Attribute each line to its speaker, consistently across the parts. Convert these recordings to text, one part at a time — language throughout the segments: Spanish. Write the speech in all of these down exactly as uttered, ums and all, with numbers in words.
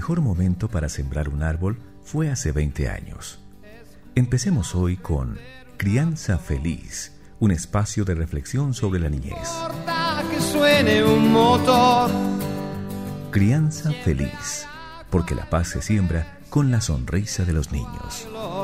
Speaker 1: mejor momento para sembrar un árbol fue hace veinte años. Empecemos hoy con Crianza Feliz, un espacio de reflexión sobre la niñez.
Speaker 2: Que suene un motor.
Speaker 1: Crianza Feliz, porque la paz se siembra con la sonrisa de los niños.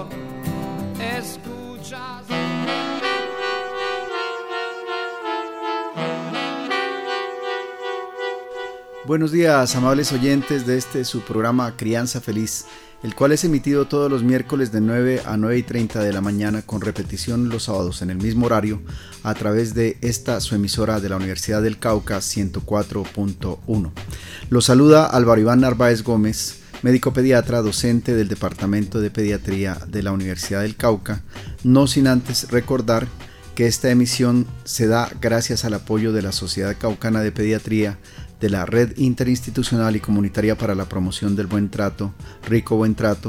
Speaker 3: Buenos días, amables oyentes de este su programa Crianza Feliz, el cual es emitido todos los miércoles de nueve a nueve y treinta de la mañana, con repetición los sábados en el mismo horario, a través de esta su emisora de la Universidad del Cauca ciento cuatro punto uno. Los saluda Álvaro Iván Narváez Gómez, médico pediatra, docente del Departamento de Pediatría de la Universidad del Cauca, no sin antes recordar que esta emisión se da gracias al apoyo de la Sociedad Caucana de Pediatría, de la Red Interinstitucional y Comunitaria para la Promoción del Buen Trato, Rico Buen Trato,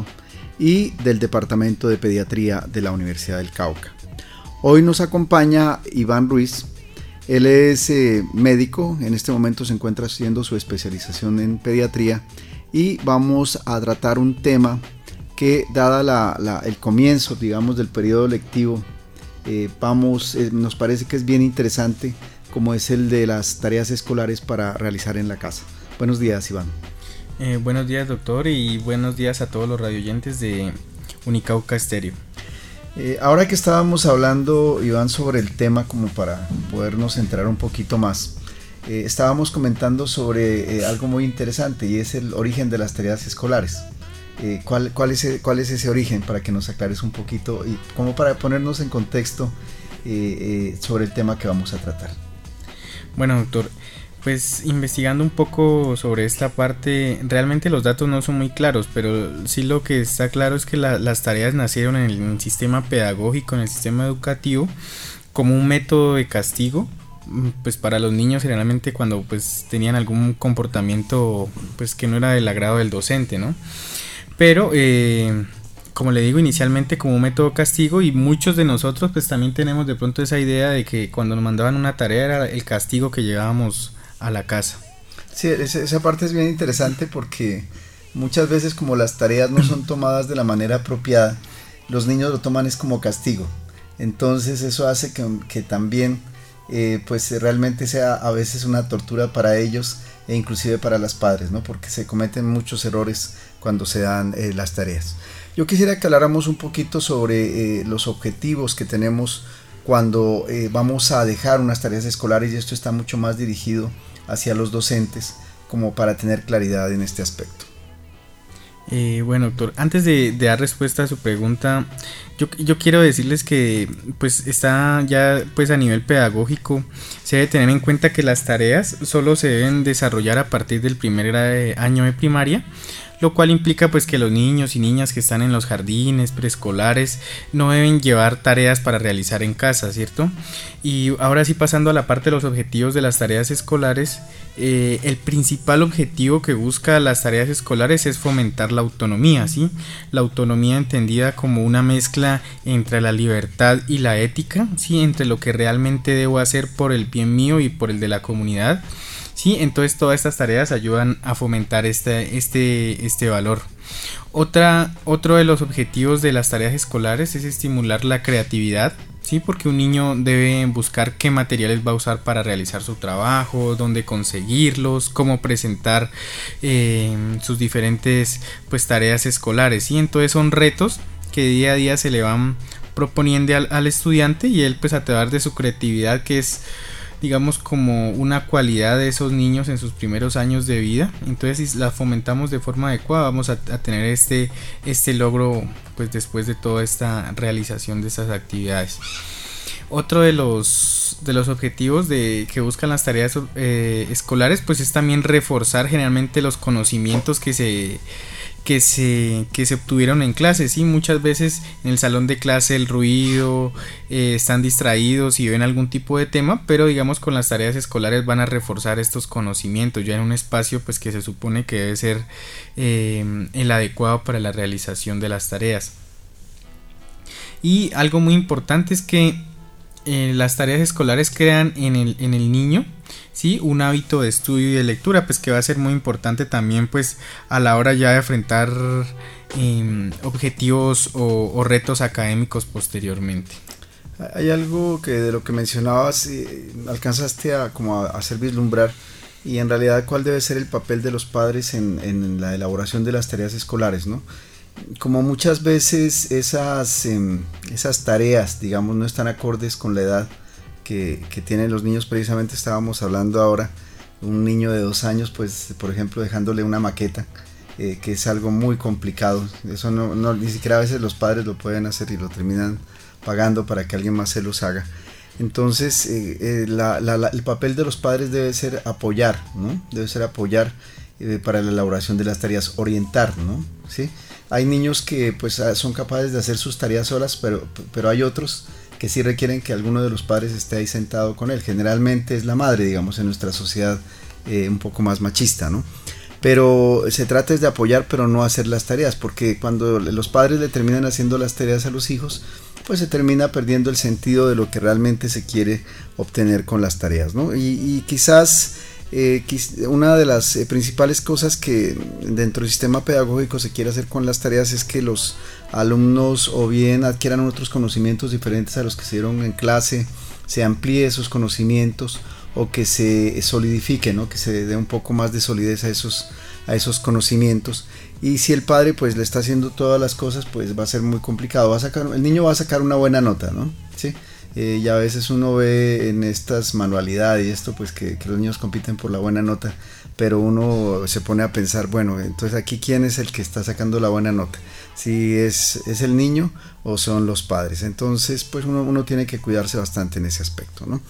Speaker 3: y del Departamento de Pediatría de la Universidad del Cauca. Hoy nos acompaña Iván Ruiz. Él es eh, médico, en este momento se encuentra haciendo su especialización en pediatría, y vamos a tratar un tema que, dada la, la, el comienzo, digamos, del periodo lectivo, eh, vamos, eh, nos parece que es bien interesante, como es el de las tareas escolares para realizar en la casa. Buenos días, Iván.
Speaker 4: Eh, buenos días, doctor, y buenos días a todos los radioyentes de Unicauca Estéreo.
Speaker 3: Eh, ahora que estábamos hablando, Iván, sobre el tema, como para podernos entrar un poquito más, eh, estábamos comentando sobre eh, algo muy interesante, y es el origen de las tareas escolares. Eh, ¿cuál, cuál, es, ¿Cuál es ese origen? Para que nos aclares un poquito y como para ponernos en contexto eh, eh, sobre el tema que vamos a tratar.
Speaker 4: Bueno, doctor, pues investigando un poco sobre esta parte, realmente los datos no son muy claros, pero sí lo que está claro es que la, las tareas nacieron en el, en el sistema pedagógico, en el sistema educativo, como un método de castigo, pues para los niños generalmente cuando pues tenían algún comportamiento pues que no era del agrado del docente, ¿no? Pero eh, como le digo, inicialmente como un método castigo, y muchos de nosotros pues también tenemos de pronto esa idea de que cuando nos mandaban una tarea era el castigo que llevábamos a la casa.
Speaker 3: Sí, esa parte es bien interesante porque muchas veces, como las tareas no son tomadas de la manera apropiada, los niños lo toman es como castigo. Entonces eso hace que, que también eh, pues realmente sea a veces una tortura para ellos e inclusive para los padres, ¿no? Porque se cometen muchos errores cuando se dan eh, las tareas. Yo quisiera que habláramos un poquito sobre eh, los objetivos que tenemos cuando eh, vamos a dejar unas tareas escolares, y esto está mucho más dirigido hacia los docentes, como para tener claridad en este aspecto.
Speaker 4: Eh, bueno, doctor, antes de, de dar respuesta a su pregunta, yo, yo quiero decirles que pues está ya pues a nivel pedagógico, se debe tener en cuenta que las tareas solo se deben desarrollar a partir del primer año de primaria, lo cual implica pues que los niños y niñas que están en los jardines preescolares no deben llevar tareas para realizar en casa, ¿cierto? Y ahora sí, pasando a la parte de los objetivos de las tareas escolares, eh, el principal objetivo que busca las tareas escolares es fomentar la autonomía, ¿sí? La autonomía entendida como una mezcla entre la libertad y la ética, ¿sí? Entre lo que realmente debo hacer por el bien mío y por el de la comunidad. Sí, entonces todas estas tareas ayudan a fomentar este, este, este valor. Otra, otro de los objetivos de las tareas escolares es estimular la creatividad, sí, porque un niño debe buscar qué materiales va a usar para realizar su trabajo, dónde conseguirlos, cómo presentar eh, sus diferentes pues, tareas escolares, ¿sí? Entonces son retos que día a día se le van proponiendo al, al estudiante, y él pues a través de su creatividad, que es digamos como una cualidad de esos niños en sus primeros años de vida, entonces si la fomentamos de forma adecuada vamos a, a tener este, este logro pues después de toda esta realización de estas actividades. Otro de los, de los objetivos de, que buscan las tareas eh, escolares pues es también reforzar generalmente los conocimientos que se que se, que se obtuvieron en clase, ¿sí? Muchas veces en el salón de clase el ruido, eh, están distraídos y ven algún tipo de tema, pero digamos con las tareas escolares van a reforzar estos conocimientos ya en un espacio pues que se supone que debe ser eh, el adecuado para la realización de las tareas. Y algo muy importante es que eh, las tareas escolares crean en el, en el niño sí, un hábito de estudio y de lectura, pues que va a ser muy importante también pues a la hora ya de enfrentar eh, objetivos o, o retos académicos posteriormente.
Speaker 3: Hay algo que de lo que mencionabas eh, alcanzaste a, como a hacer vislumbrar, y en realidad cuál debe ser el papel de los padres en, en la elaboración de las tareas escolares, ¿no? Como muchas veces esas, eh, esas tareas, digamos, no están acordes con la edad que, que tienen los niños. Precisamente estábamos hablando ahora, un niño de dos años, pues por ejemplo dejándole una maqueta, eh, que es algo muy complicado. Eso no, no, ni siquiera a veces los padres lo pueden hacer y lo terminan pagando para que alguien más se los haga. Entonces eh, eh, la, la, la, el papel de los padres debe ser apoyar, ¿no? Debe ser apoyar eh, para la elaboración de las tareas, orientar, ¿no? ¿Sí? Hay niños que pues son capaces de hacer sus tareas solas, pero, pero hay otros que sí requieren que alguno de los padres esté ahí sentado con él. Generalmente es la madre, digamos, en nuestra sociedad eh, un poco más machista, ¿no? Pero se trata es de apoyar, pero no hacer las tareas, porque cuando los padres le terminan haciendo las tareas a los hijos, pues se termina perdiendo el sentido de lo que realmente se quiere obtener con las tareas, ¿no? Y, y quizás eh, una de las eh, principales cosas que dentro del sistema pedagógico se quiere hacer con las tareas es que los alumnos o bien adquieran otros conocimientos diferentes a los que se dieron en clase, se amplíe esos conocimientos o que se solidifique, ¿no? Que se dé un poco más de solidez a esos, a esos conocimientos. Y si el padre pues le está haciendo todas las cosas, pues va a ser muy complicado. Va a sacar, el niño va a sacar una buena nota, ¿no? ¿Sí? Eh, y a veces uno ve en estas manualidades y esto, pues que, que los niños compiten por la buena nota, pero uno se pone a pensar, bueno, entonces aquí ¿quién es el que está sacando la buena nota? Si es, es el niño o son los padres. Entonces pues uno, uno tiene que cuidarse bastante en ese aspecto, ¿no?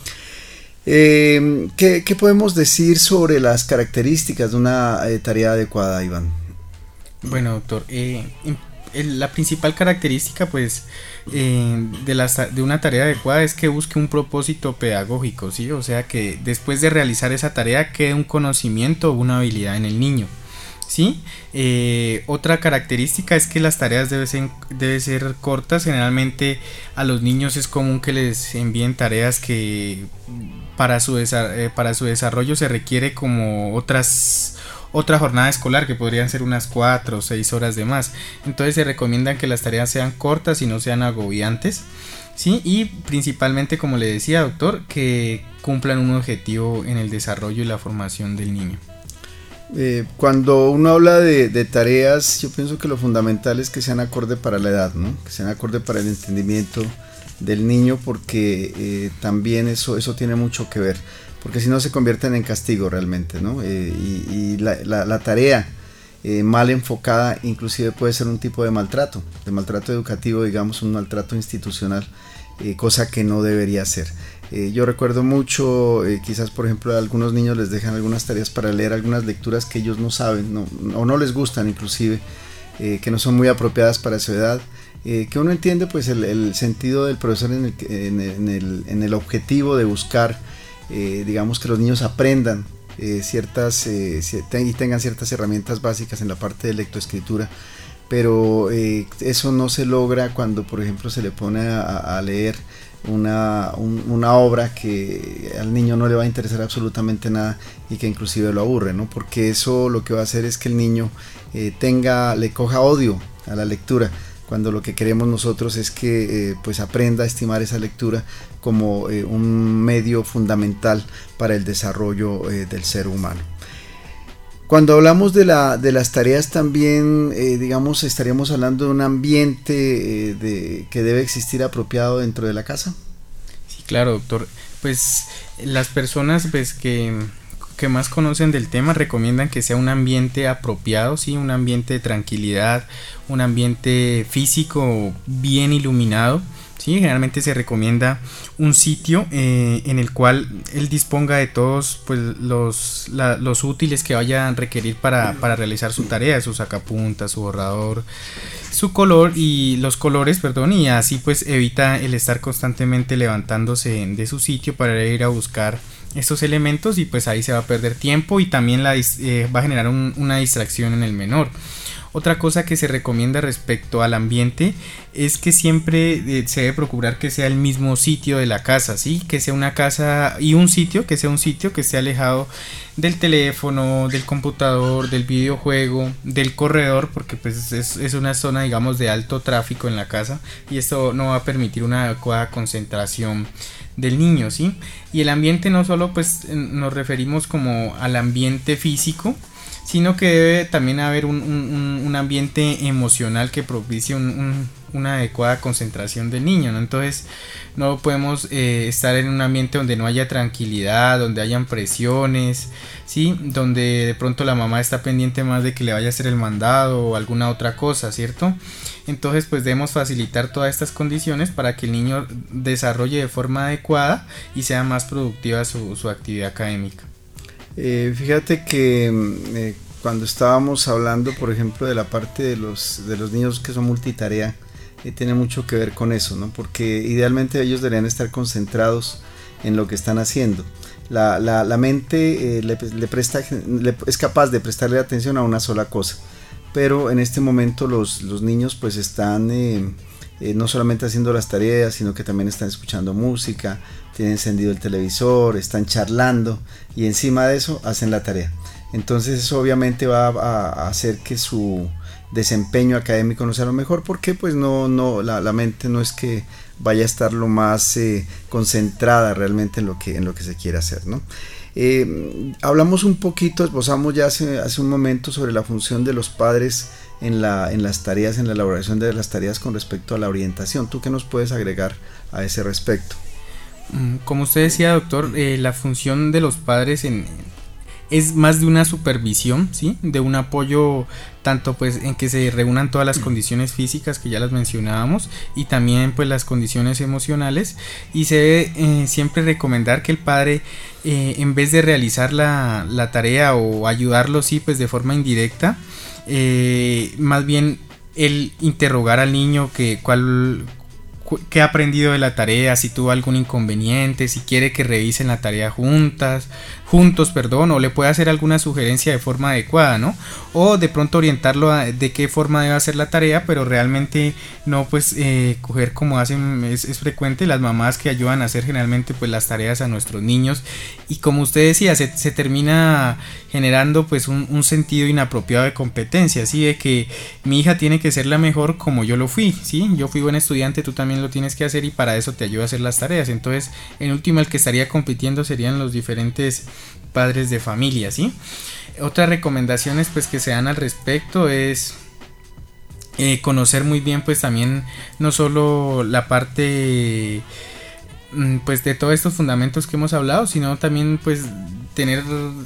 Speaker 3: Eh, ¿qué, ¿Qué podemos decir sobre las características de una eh, tarea adecuada, Iván?
Speaker 4: Bueno, doctor, eh, el, la principal característica pues eh, de, la, de una tarea adecuada es que busque un propósito pedagógico, ¿sí? O sea que después de realizar esa tarea quede un conocimiento o una habilidad en el niño, ¿sí? Eh, otra característica es que las tareas deben ser, deben ser cortas. Generalmente a los niños es común que les envíen tareas que para su, eh, para su desarrollo se requiere como otras otra jornada escolar, que podrían ser unas cuatro o seis horas de más. Entonces se recomiendan que las tareas sean cortas y no sean agobiantes, ¿sí? Y principalmente, como le decía, doctor, que cumplan un objetivo en el desarrollo y la formación del niño.
Speaker 3: Eh, cuando uno habla de, de tareas, yo pienso que lo fundamental es que sean acorde para la edad, ¿no? Que sean acorde para el entendimiento del niño, porque eh, también eso, eso tiene mucho que ver, porque si no se convierten en castigo realmente, ¿no? Eh, y y la, la, la tarea eh, mal enfocada inclusive puede ser un tipo de maltrato, de maltrato educativo, digamos, un maltrato institucional, eh, cosa que no debería ser. Eh, yo recuerdo mucho, eh, quizás por ejemplo a algunos niños les dejan algunas tareas para leer algunas lecturas que ellos no saben, no, o no les gustan inclusive, eh, que no son muy apropiadas para su edad, eh, que uno entiende pues el, el sentido del profesor en el, en, el, en, el, en el objetivo de buscar, eh, digamos, que los niños aprendan eh, ciertas eh, y tengan ciertas herramientas básicas en la parte de lectoescritura, pero eh, eso no se logra cuando por ejemplo se le pone a, a leer Una, un, una obra que al niño no le va a interesar absolutamente nada y que inclusive lo aburre, ¿no? Porque eso lo que va a hacer es que el niño eh, tenga, le coja odio a la lectura, cuando lo que queremos nosotros es que eh, pues aprenda a estimar esa lectura como eh, un medio fundamental para el desarrollo eh, del ser humano. Cuando hablamos de, la, de las tareas también, eh, digamos, estaríamos hablando de un ambiente eh, de, que debe existir apropiado dentro de la casa.
Speaker 4: Sí, claro, doctor. Pues las personas pues, que, que más conocen del tema recomiendan que sea un ambiente apropiado, sí, un ambiente de tranquilidad, un ambiente físico bien iluminado. Sí, generalmente se recomienda un sitio eh, en el cual él disponga de todos pues, los, la, los útiles que vaya a requerir para, para realizar su tarea, su sacapuntas, su borrador, su color y los colores, perdón, y así pues evita el estar constantemente levantándose de su sitio para ir a buscar estos elementos y pues ahí se va a perder tiempo y también la, eh, va a generar un, una distracción en el menor. Otra cosa que se recomienda respecto al ambiente es que siempre eh, se debe procurar que sea el mismo sitio de la casa, ¿sí? Que sea una casa y un sitio, que sea un sitio que esté alejado del teléfono, del computador, del videojuego, del corredor, porque pues es, es una zona, digamos, de alto tráfico en la casa y esto no va a permitir una adecuada concentración del niño, ¿sí? Y el ambiente no solo pues nos referimos como al ambiente físico, sino que debe también haber un, un, un ambiente emocional que propicie un, un, una adecuada concentración del niño, ¿no? Entonces no podemos eh, estar en un ambiente donde no haya tranquilidad, donde hayan presiones, ¿sí? Donde de pronto la mamá está pendiente más de que le vaya a hacer el mandado o alguna otra cosa, ¿cierto? Entonces pues debemos facilitar todas estas condiciones para que el niño desarrolle de forma adecuada y sea más productiva su, su actividad académica.
Speaker 3: Eh, fíjate que eh, cuando estábamos hablando, por ejemplo, de la parte de los, de los niños que son multitarea, eh, tiene mucho que ver con eso, ¿no? Porque idealmente ellos deberían estar concentrados en lo que están haciendo. La, la, la mente eh, le, le presta, le, es capaz de prestarle atención a una sola cosa, pero en este momento los, los niños pues están eh, eh, no solamente haciendo las tareas, sino que también están escuchando música, tienen encendido el televisor, están charlando y encima de eso hacen la tarea. Entonces eso obviamente va a, a hacer que su desempeño académico no sea lo mejor, porque pues no, no la, la mente no es que vaya a estar lo más eh, concentrada realmente en lo que, en lo que se quiere hacer, ¿no? Eh, hablamos un poquito, esbozamos ya hace, hace un momento sobre la función de los padres en, la, en las tareas, en la elaboración de las tareas con respecto a la orientación. ¿Tú qué nos puedes agregar a ese respecto?
Speaker 4: Como usted decía, doctor, eh, la función de los padres en, es más de una supervisión, ¿sí? De un apoyo tanto pues en que se reúnan todas las condiciones físicas que ya las mencionábamos y también pues las condiciones emocionales, y se debe eh, siempre recomendar que el padre eh, en vez de realizar la, la tarea o ayudarlo, sí, pues de forma indirecta, eh, más bien el interrogar al niño que cuál qué ha aprendido de la tarea, si tuvo algún inconveniente, si quiere que revisen la tarea juntas, juntos, perdón, o le puede hacer alguna sugerencia de forma adecuada, ¿no? O de pronto orientarlo a de qué forma debe hacer la tarea, pero realmente no pues eh, coger como hacen, es, es frecuente las mamás que ayudan a hacer generalmente pues las tareas a nuestros niños, y como usted decía, se, se termina generando pues un, un sentido inapropiado de competencia, ¿sí? De que mi hija tiene que ser la mejor como yo lo fui, ¿sí? Yo fui buen estudiante, tú también lo tienes que hacer y para eso te ayuda a hacer las tareas. Entonces, en última, el que estaría compitiendo serían los diferentes padres de familia, ¿sí? Otras recomendaciones pues que se dan al respecto es eh, conocer muy bien pues también no solo la parte pues de todos estos fundamentos que hemos hablado, sino también pues tener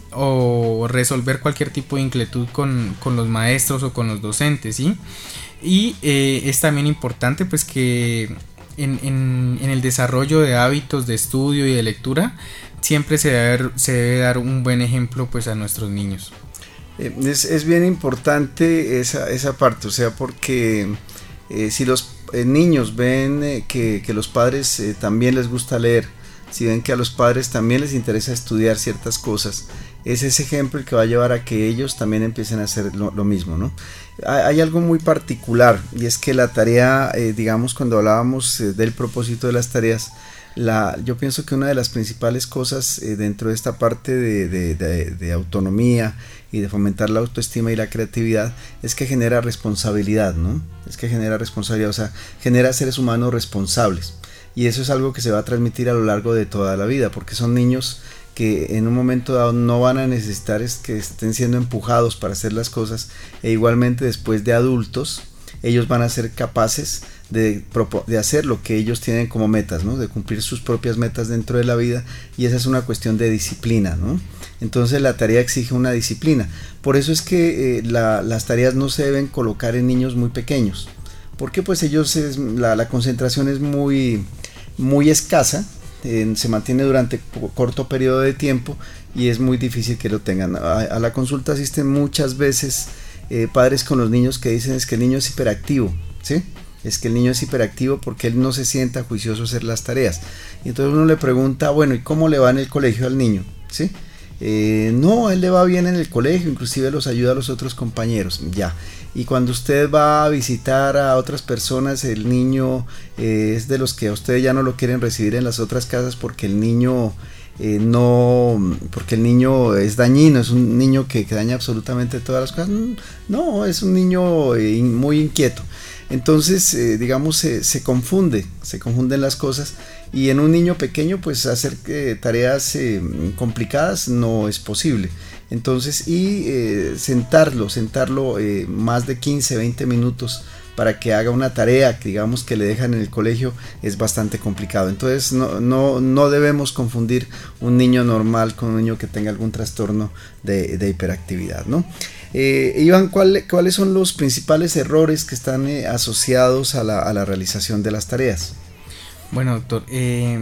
Speaker 4: o resolver cualquier tipo de inquietud con, con los maestros o con los docentes, ¿sí? Y eh, es también importante pues que en, en, en el desarrollo de hábitos de estudio y de lectura siempre se debe, se debe dar un buen ejemplo pues a nuestros niños.
Speaker 3: Eh, es, es bien importante esa, esa parte, o sea, porque eh, si los eh, niños ven eh, que, que los padres eh, también les gusta leer, si ven que a los padres también les interesa estudiar ciertas cosas, es ese ejemplo el que va a llevar a que ellos también empiecen a hacer lo, lo mismo, ¿no? Hay, hay algo muy particular, y es que la tarea, eh, digamos, cuando hablábamos eh, del propósito de las tareas, la, yo pienso que una de las principales cosas eh, dentro de esta parte de, de, de, de autonomía y de fomentar la autoestima y la creatividad es que genera responsabilidad, ¿no? Es que genera responsabilidad, o sea, genera seres humanos responsables. Y eso es algo que se va a transmitir a lo largo de toda la vida, porque son niños que en un momento dado no van a necesitar es que estén siendo empujados para hacer las cosas, e igualmente después de adultos ellos van a ser capaces de, de hacer lo que ellos tienen como metas, ¿no? De cumplir sus propias metas dentro de la vida, y esa es una cuestión de disciplina, ¿no? Entonces la tarea exige una disciplina. Por eso es que eh, la, las tareas no se deben colocar en niños muy pequeños, porque pues ellos es, la, la concentración es muy, muy escasa, eh, se mantiene durante corto periodo de tiempo y es muy difícil que lo tengan. A, a la consulta asisten muchas veces eh, padres con los niños que dicen es que el niño es hiperactivo, ¿sí? Es que el niño es hiperactivo porque él no se sienta juicioso a hacer las tareas. Y entonces uno le pregunta, bueno, ¿y cómo le va en el colegio al niño? ¿Sí? Eh, no, a él le va bien en el colegio, inclusive los ayuda a los otros compañeros, ya. Y cuando usted va a visitar a otras personas, el niño eh, es de los que a usted ya no lo quieren recibir en las otras casas porque el niño eh, no, porque el niño es dañino, es un niño que, que daña absolutamente todas las cosas. No, es un niño eh, muy inquieto. Entonces, eh, digamos, se, se confunde, se confunden las cosas, y en un niño pequeño, pues hacer eh, tareas eh, complicadas no es posible. Entonces, y eh, sentarlo, sentarlo eh, más de quince, veinte minutos para que haga una tarea, digamos, que le dejan en el colegio, es bastante complicado. Entonces, no, no, no debemos confundir un niño normal con un niño que tenga algún trastorno de, de hiperactividad, ¿no? Eh, Iván, ¿cuál, ¿cuáles son los principales errores que están eh, asociados a la, a la realización de las tareas?
Speaker 4: Bueno, doctor, eh,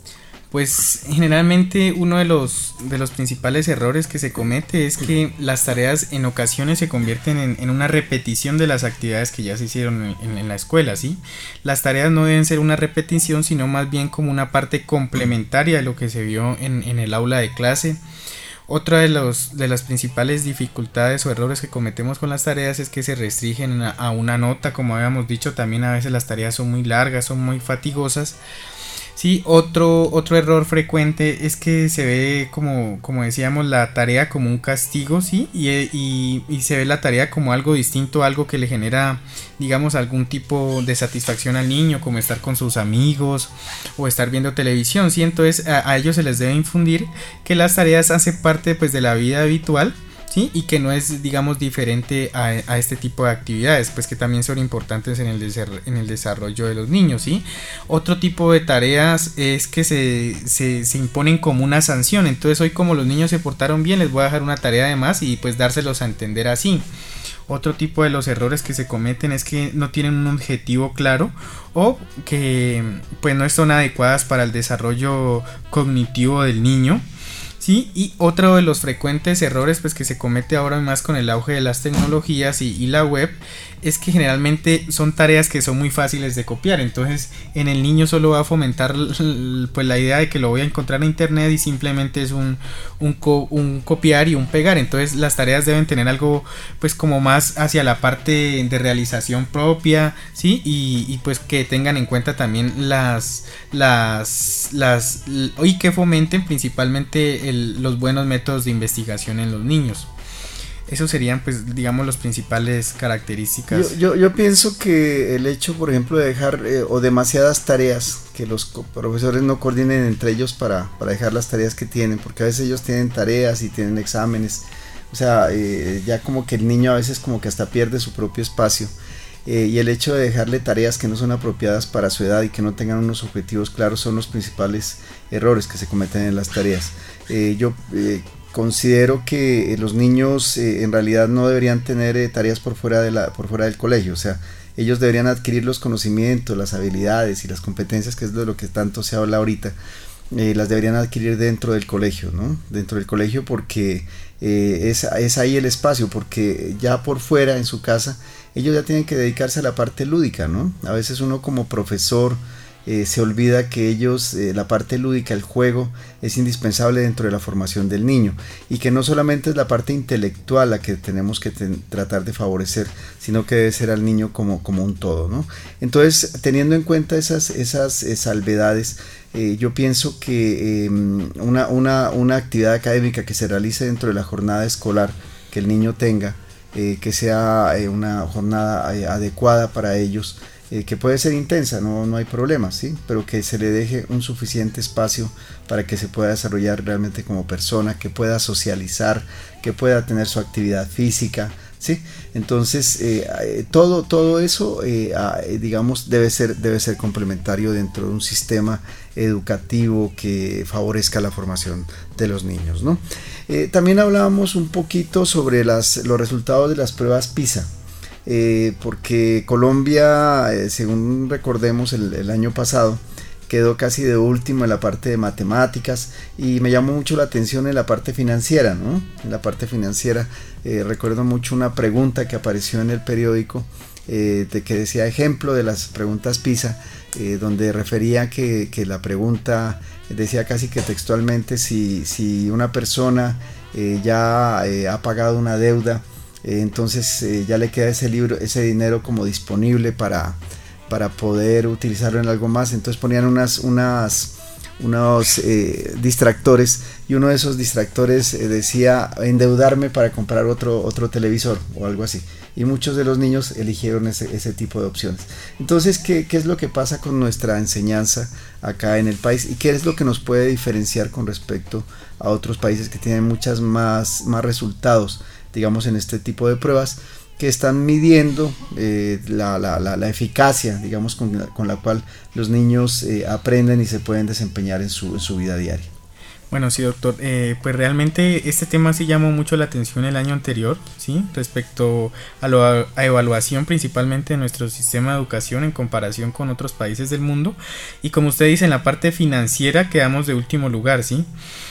Speaker 4: pues generalmente uno de los, de los principales errores que se comete es que las tareas en ocasiones se convierten en, en una repetición de las actividades que ya se hicieron en, en, en la escuela, ¿sí? Las tareas no deben ser una repetición, sino más bien como una parte complementaria de lo que se vio en, en el aula de clase. Otra de, los, de las principales dificultades o errores que cometemos con las tareas es que se restringen a, a una nota, como habíamos dicho. También a veces las tareas son muy largas, son muy fatigosas. Sí, otro, otro error frecuente es que se ve, como, como decíamos, la tarea como un castigo, ¿sí? Y, y, y se ve la tarea como algo distinto, algo que le genera, digamos, algún tipo de satisfacción al niño, como estar con sus amigos o estar viendo televisión, ¿sí? Entonces a, a ellos se les debe infundir que las tareas hacen parte, pues, de la vida habitual, ¿sí? Y que no es, digamos, diferente a, a este tipo de actividades, pues que también son importantes en el, en el desarrollo de los niños, ¿sí? Otro tipo de tareas es que se, se, se imponen como una sanción. Entonces, hoy, como los niños se portaron bien, les voy a dejar una tarea de más y pues dárselos a entender así. Otro tipo de los errores que se cometen es que no tienen un objetivo claro o que pues no son adecuadas para el desarrollo cognitivo del niño. Sí, y otro de los frecuentes errores, pues, que se comete ahora más con el auge de las tecnologías y, y la web, es que generalmente son tareas que son muy fáciles de copiar. Entonces en el niño solo va a fomentar pues la idea de que lo voy a encontrar en internet y simplemente es un, un, co, un copiar y un pegar. Entonces las tareas deben tener algo pues como más hacia la parte de realización propia, ¿sí? Y, y pues que tengan en cuenta también las las las y que fomenten principalmente el, los buenos métodos de investigación en los niños. Esos serían, pues, digamos, las principales características.
Speaker 3: Yo, yo, yo pienso que el hecho, por ejemplo, de dejar eh, o demasiadas tareas, que los profesores no coordinen entre ellos para, para dejar las tareas que tienen, porque a veces ellos tienen tareas y tienen exámenes, o sea, eh, ya como que el niño a veces como que hasta pierde su propio espacio. Eh, y el hecho de dejarle tareas que no son apropiadas para su edad y que no tengan unos objetivos claros son los principales errores que se cometen en las tareas. Eh, yo eh, considero que los niños eh, en realidad no deberían tener eh, tareas por fuera, de la, por fuera del colegio, o sea, ellos deberían adquirir los conocimientos, las habilidades y las competencias, que es de lo que tanto se habla ahorita, eh, las deberían adquirir dentro del colegio, ¿no? Dentro del colegio, porque eh, es, es ahí el espacio, porque ya por fuera en su casa ellos ya tienen que dedicarse a la parte lúdica, ¿no? A veces uno como profesor eh, se olvida que ellos, eh, la parte lúdica, el juego, es indispensable dentro de la formación del niño, y que no solamente es la parte intelectual la que tenemos que ten, tratar de favorecer, sino que debe ser al niño como, como un todo, ¿no? Entonces, teniendo en cuenta esas, esas eh, salvedades, eh, yo pienso que eh, una, una, una actividad académica que se realice dentro de la jornada escolar que el niño tenga, Eh, que sea eh, una jornada eh, adecuada para ellos, eh, que puede ser intensa, no, no hay problema, ¿sí? Pero que se le deje un suficiente espacio para que se pueda desarrollar realmente como persona, que pueda socializar, que pueda tener su actividad física, ¿sí? Entonces eh, todo, todo eso eh, digamos debe ser, debe ser complementario dentro de un sistema educativo que favorezca la formación de los niños, ¿no? Eh, también hablábamos un poquito sobre las, los resultados de las pruebas PISA, eh, porque Colombia, eh, según recordemos el, el año pasado, quedó casi de último en la parte de matemáticas, y me llamó mucho la atención en la parte financiera, ¿no? En la parte financiera eh, recuerdo mucho una pregunta que apareció en el periódico eh, de que decía ejemplo de las preguntas PISA, eh, donde refería que, que la pregunta decía casi que textualmente, si, si una persona eh, ya eh, ha pagado una deuda, eh, entonces eh, ya le queda ese libro, ese dinero como disponible para, para poder utilizarlo en algo más. Entonces ponían unas, unas, unos eh, distractores, y uno de esos distractores eh, decía endeudarme para comprar otro, otro televisor o algo así. Y muchos de los niños eligieron ese, ese tipo de opciones. Entonces, ¿qué, ¿qué es lo que pasa con nuestra enseñanza acá en el país? ¿Y qué es lo que nos puede diferenciar con respecto a otros países que tienen muchas más, más resultados, digamos, en este tipo de pruebas, que están midiendo eh, la, la, la, la eficacia, digamos, con la, con la cual los niños eh, aprenden y se pueden desempeñar en su, en su vida diaria?
Speaker 4: Bueno, sí, doctor, eh, pues realmente este tema sí llamó mucho la atención el año anterior, ¿sí? Respecto a, lo, a evaluación principalmente de nuestro sistema de educación en comparación con otros países del mundo, y como usted dice, en la parte financiera quedamos de último lugar, ¿sí?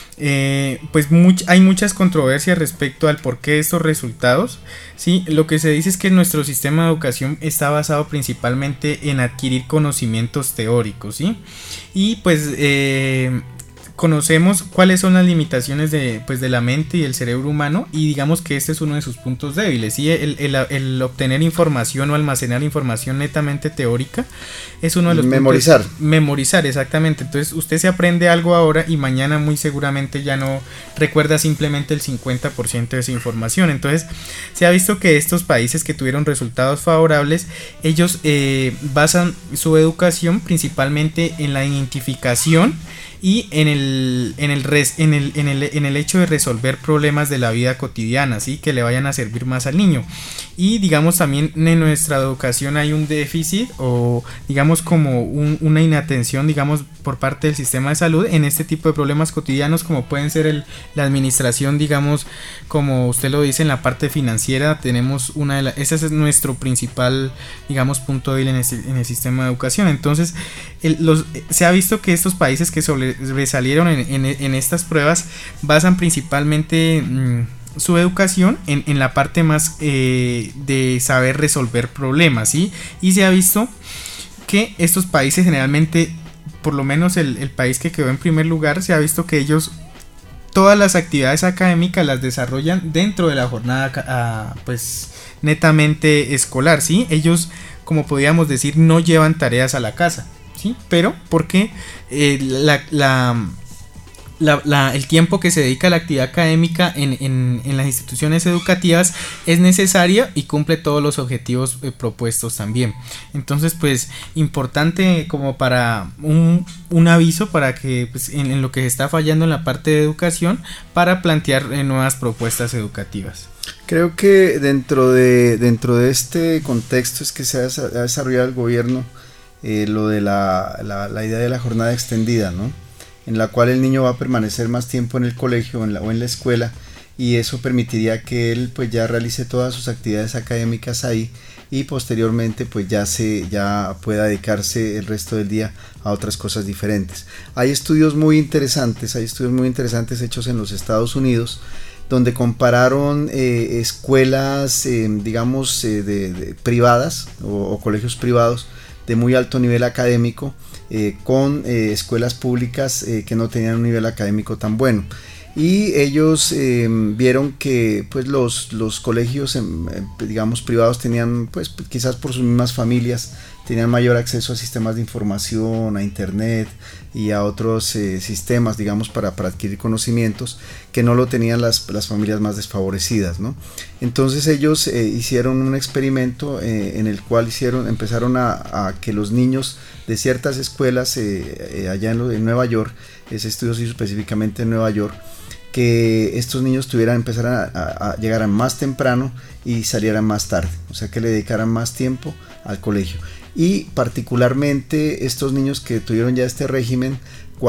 Speaker 4: Eh, pues much, hay muchas controversias respecto al porqué de estos resultados, ¿sí? Lo que se dice es que nuestro sistema de educación está basado principalmente en adquirir conocimientos teóricos, ¿sí? Y pues eh, conocemos cuáles son las limitaciones de, pues, de la mente y el cerebro humano, y digamos que este es uno de sus puntos débiles, ¿sí? el, el, el obtener información o almacenar información netamente teórica es uno de los
Speaker 3: memorizar
Speaker 4: puntos, memorizar, exactamente. Entonces usted se aprende algo ahora y mañana muy seguramente ya no recuerda simplemente el cincuenta por ciento de esa información. Entonces se ha visto que estos países que tuvieron resultados favorables, ellos eh, basan su educación principalmente en la identificación y en el en el, res, en el en el en el hecho de resolver problemas de la vida cotidiana, ¿sí? Que le vayan a servir más al niño. Y digamos también en nuestra educación hay un déficit, o digamos como un, una inatención, digamos, por parte del sistema de salud en este tipo de problemas cotidianos, como pueden ser el, la administración, digamos, como usted lo dice, en la parte financiera tenemos una de las, ese es nuestro principal, digamos, punto débil en, este, en el sistema de educación. Entonces el, los, se ha visto que estos países que sobresalieron en, en, en estas pruebas basan principalmente mmm, su educación en, en la parte más eh, de saber resolver problemas, ¿sí? Y se ha visto que estos países generalmente, por lo menos el, el país que quedó en primer lugar, se ha visto que ellos todas las actividades académicas las desarrollan dentro de la jornada a, pues netamente escolar, ¿sí? Ellos, como podríamos decir, no llevan tareas a la casa, ¿sí? Pero porque eh, la, la La, la, el tiempo que se dedica a la actividad académica en, en, en las instituciones educativas es necesaria y cumple todos los objetivos eh, propuestos también. Entonces, pues, importante como para un, un aviso para que, pues, en, en lo que se está fallando en la parte de educación, para plantear eh, nuevas propuestas educativas.
Speaker 3: Creo que dentro de, dentro de este contexto es que se ha, ha desarrollado el gobierno eh, lo de la, la, la idea de la jornada extendida, ¿no? En la cual el niño va a permanecer más tiempo en el colegio en la, o en la escuela, y eso permitiría que él pues ya realice todas sus actividades académicas ahí, y posteriormente pues ya se ya pueda dedicarse el resto del día a otras cosas diferentes. Hay estudios muy interesantes, hay estudios muy interesantes hechos en los Estados Unidos, donde compararon eh, escuelas eh, digamos eh, de, de privadas o, o colegios privados de muy alto nivel académico Eh, con eh, escuelas públicas eh, que no tenían un nivel académico tan bueno, y ellos eh, vieron que pues los, los colegios eh, digamos privados tenían, pues quizás por sus mismas familias, tenían mayor acceso a sistemas de información, a internet y a otros eh, sistemas, digamos, para, para adquirir conocimientos, que no lo tenían las, las familias más desfavorecidas, ¿no? Entonces ellos eh, hicieron un experimento eh, en el cual hicieron, empezaron a, a que los niños de ciertas escuelas eh, eh, allá en, lo, en Nueva York, ese estudio se hizo específicamente en Nueva York, que estos niños tuvieran, empezaran a, a, a llegar más temprano y salieran más tarde, o sea que le dedicaran más tiempo al colegio. Y particularmente estos niños que tuvieron ya este régimen,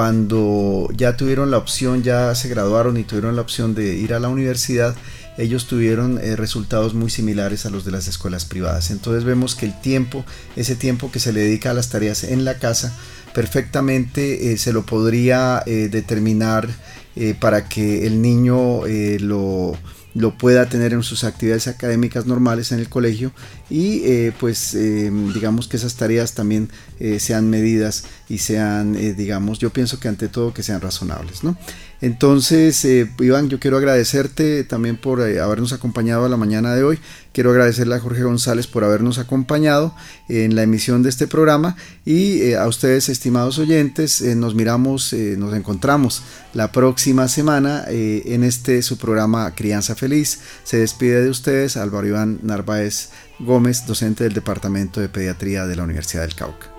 Speaker 3: cuando ya tuvieron la opción, ya se graduaron y tuvieron la opción de ir a la universidad, ellos tuvieron eh, resultados muy similares a los de las escuelas privadas. Entonces vemos que el tiempo, ese tiempo que se le dedica a las tareas en la casa, perfectamente eh, se lo podría eh, determinar eh, para que el niño eh, lo... lo pueda tener en sus actividades académicas normales en el colegio, y eh, pues eh, digamos que esas tareas también eh, sean medidas y sean, eh, digamos, yo pienso que ante todo que sean razonables, ¿no? Entonces, eh, Iván, yo quiero agradecerte también por eh, habernos acompañado a la mañana de hoy. Quiero agradecerle a Jorge González por habernos acompañado en la emisión de este programa y eh, a ustedes, estimados oyentes, eh, nos miramos, eh, nos encontramos la próxima semana eh, en este su programa Crianza Feliz. Se despide de ustedes Álvaro Iván Narváez Gómez, docente del Departamento de Pediatría de la Universidad del Cauca.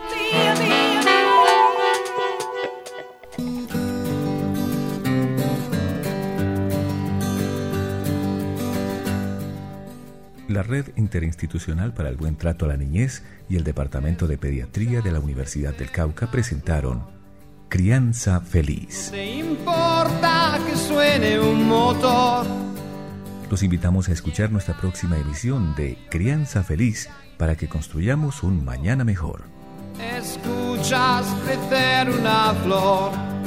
Speaker 1: La Red Interinstitucional para el Buen Trato a la Niñez y el Departamento de Pediatría de la Universidad del Cauca presentaron Crianza Feliz.
Speaker 2: ¿Te importa que suene un motor?
Speaker 1: Los invitamos a escuchar nuestra próxima emisión de Crianza Feliz para que construyamos un mañana mejor.
Speaker 2: Escuchas crecer una flor.